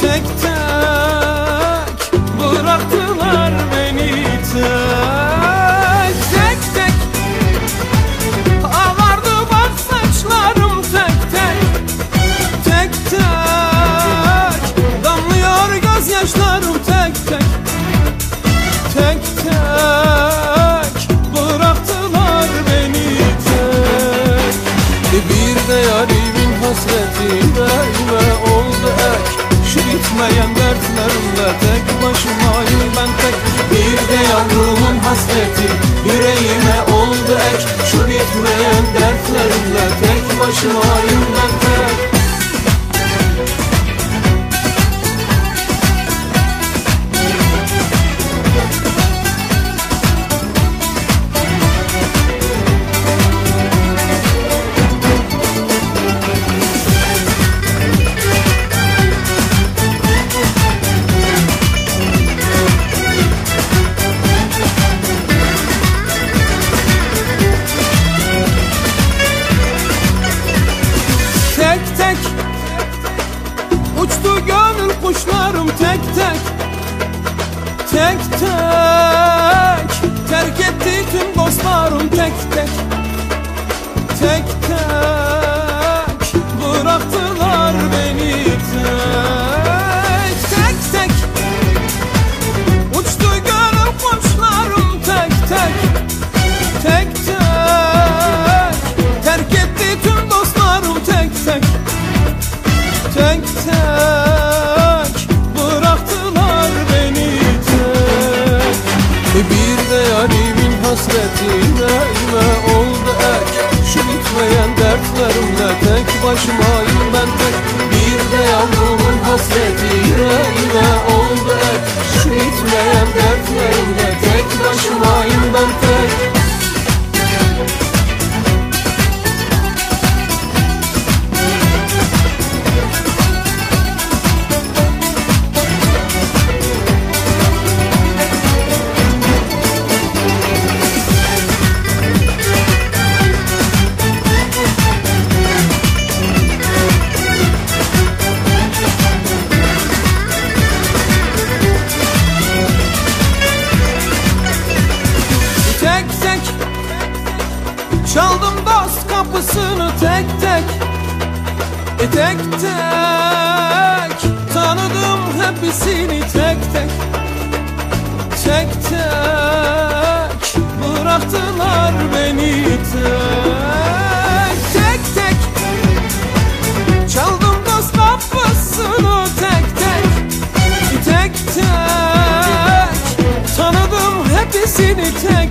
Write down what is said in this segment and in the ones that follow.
tek tek bıraktılar beni tek tek ağardı bak saçlarım tek tek damlıyor gözyaşlarım tek tek bıraktılar beni tek. Bir de yarimin hasreti yüreğime oldu ek, şu bitmeyen dertlerimle tek başımayım ben tek. Bir de yavrumun hasreti yüreğime oldu ek, şu bitmeyen dertlerimle tek başımayım ben tek. Uçtu gönül kuşlarım tek tek terk etti tüm dostlarım tek tek bıraktılar beni tek uçtu gönül kuşlarım tek terk etti tüm dostlarım tek bıraktılar beni tek. Bir de yarimin hasreti yüreğime oldu ek, şu bitmeyen dertlerimle tek başımayım ben tek. Bir de yavrumun hasreti yüreğime oldu ek, şu bitmeyen dertlerimle tek başımayım ben tek. Çaldım dost kapısını tek tek tanıdım hepsini tek tek bıraktılar beni tek çaldım dost kapısını tek tanıdım hepsini tek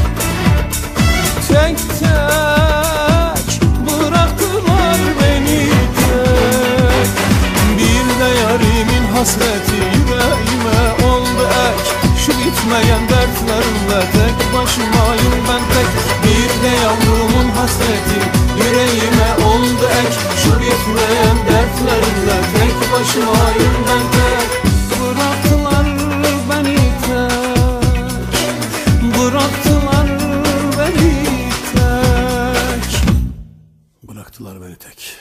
bıraktılar beni tek. Bir de yarimin hasreti yüreğime oldu ek, şu bitmeyen dertlerimle tek başımayım ben tek. Bir de yavrumun hasreti yüreğime oldu ek, şu bitmeyen dertlerimle tek başımayım ben tek. Bıraktılar beni tek, bıraktılar beni tek.